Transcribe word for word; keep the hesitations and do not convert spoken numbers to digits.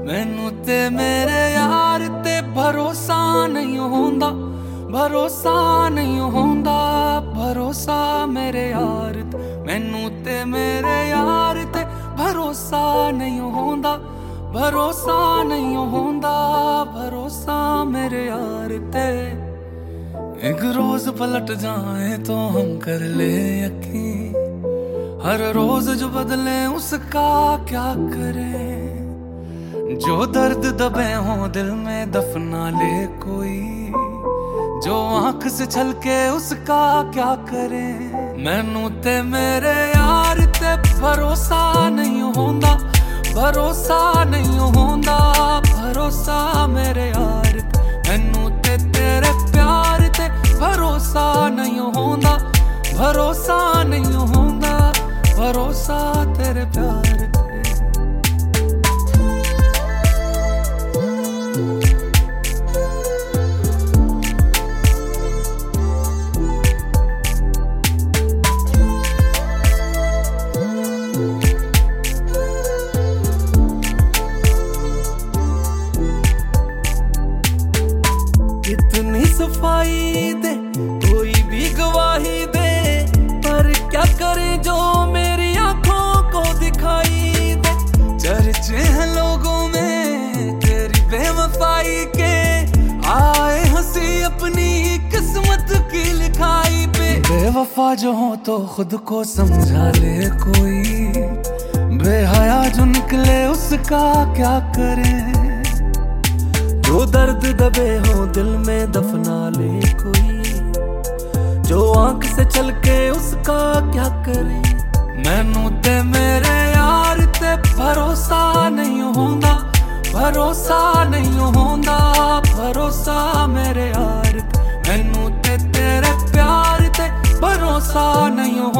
मैनू ते मेरे यार ते भरोसा नहीं होंदा, भरोसा नहीं होंदा, भरोसा मेरे यार ते। मैनू ते मेरे यार ते भरोसा नहीं होंदा, भरोसा नहीं होंदा, भरोसा मेरे यार ते। एक रोज पलट जाए तो हम कर ले यकीन, हर रोज जो बदले उसका क्या करें। जो दर्द दबे हो दिल में दफना ले कोई, जो आंख से छलके उसका क्या करे। मैनू ते मेरे यार ते भरोसा नहीं होंदा, भरोसा नहीं होंदा, भरोसा मेरे यार ते। मैनू ते तेरे प्यार ते भरोसा नहीं होंदा, भरोसा नहीं होंदा, भरोसा तेरे प्यार ते। कितनी सफाई दे कोई भी गवाही दे, पर क्या करे जो मेरी आंखों को दिखाई दे। चर्चे हैं लोगों में तेरी बेवफाई के, आए हंसी अपनी किस्मत की लिखाई पे। बेवफा जो हो तो खुद को समझा ले कोई, बेहया जो निकले उसका क्या करे। जो दर्द दबे हो दिल में दफना ले कोई, जो आंख से चल के उसका क्या करे। मैनू ते मेरे यार ते भरोसा नहीं होंदा, भरोसा नहीं होंदा, भरोसा मेरे यार ते। मैनू ते तेरे प्यार ते भरोसा नहीं